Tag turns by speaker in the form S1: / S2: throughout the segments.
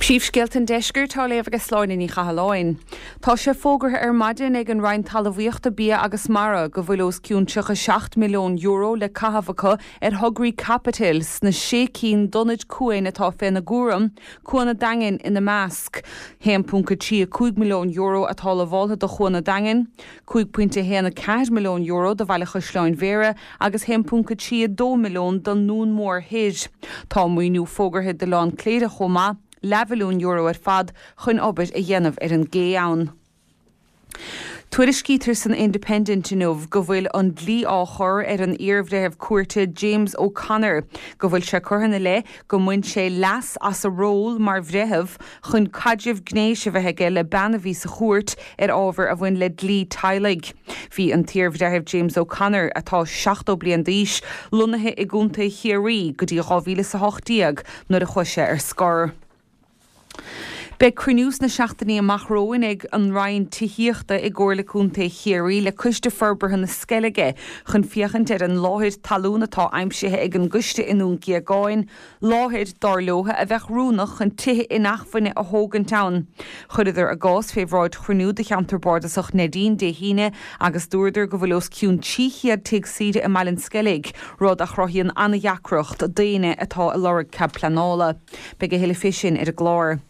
S1: Príomhscéalt an deisgur tá léamh agus sláin í chahaláin. Tá sé fógartha maidin ag an rainn talamhaíochta bia agus mara go bhfuilós ciúnseacha €6 milliún le cathbhacha Hugri Capitals na sécín donid cuain atá fé na gúram chuanna dangin ina measc. 1.5 milliún atá le bháilthe do chuanna dangin, 2.4 milliún do bhaile chusláin mhéara agus 1.2 milliún don nún mór his. Tá muoinú fógartha de lán cléide chomá €11 ar fad chun obair a dhéanamh ar an gé ann. Tuair scítar san Independent inmh go bhfuil an dlí áchor ar an iarbhréamh cuairte James O'Connor go bhfuil sé curthanna le go muin sé leas as a ról mar bhréamh chun caidimh gnéise bheithe le banahí sa chuairt ar ábhar a bhain le dlí tailig. Bhí an tíorbhréamh James O'Connor atá 7 bliain d'aois lonathe i gúnta Chiarí go dtí 2008 nuair a chuise ar scór. Be cruniús na seachtaí amachróin ag an rainn tíhíochta i gcomhlaúnta Chiarí le cuiste forbartha na sceige chun fiachant ar an láthir talún atá aimsithe ag an guiste inún giagáin, láthir darlótha a bheith rúnach chun tithe in achfanne a Hogan Town. Chuidir a gás féhráid chruniú de cheantarbordaach Nadine de Hine agus dúidir go bhfuilós ciún tíchiad tiag siide i meilin sceig, rud a chrothíonn anna dheacrocht a daine atá a lorg cab planála. Be go héile fisin ar a glár.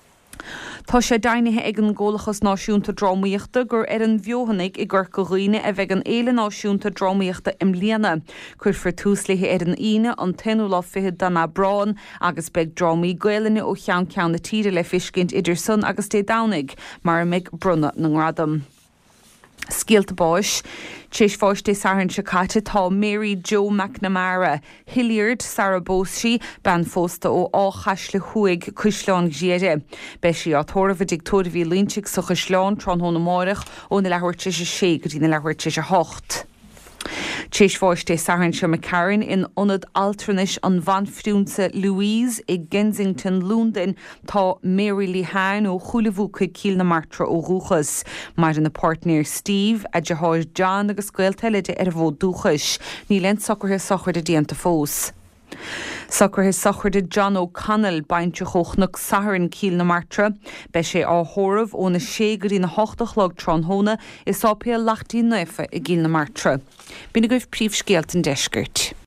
S1: Tá sé dainithe ag an ggólachas náisiúnta drámaíochta gur ar an bheohannig I ggur go riine a bheith an éile náisiúnta drámaíochta im líana, chuir for túslathe ar an ine an 10 dana brán agus beag drámaí gaalanne ó cheann ceann na tíre le fiscint idir sun agus té dánig mar meid brunna na ngradam. Scialta báis, téis fáiste sahann se caite tá Mary Jo McNamara, Hilliard Sarah Bosi ban fósta ó áchas le chuig cúisleán géire. Be sí á tóramh dictóra bhí línteach sa chusleán tronthóna máireach ó na lehairte sé go dtí na lehairte 8. Téis fáiste sahann se McCarran in ionad altranis an bhanfriúnsa Louise I Kensington, London tá Mary Lee Hine ó chulamhú chuig cíl na martra ó rúchas, mar in na partnéir Steve a deáid John agus scoil teleide ar bhód dúchas, ní len socorthe sochir a díanta fós. Socorthe sochir de John O'Connell bainte chochnach saharan cíl na martra, be sé á thóramh ó na ségurí na 8 tronthóna is ápéal lachtaí nufa I gcíl na martra. Bína goibh príomhscéalt an deisgirt.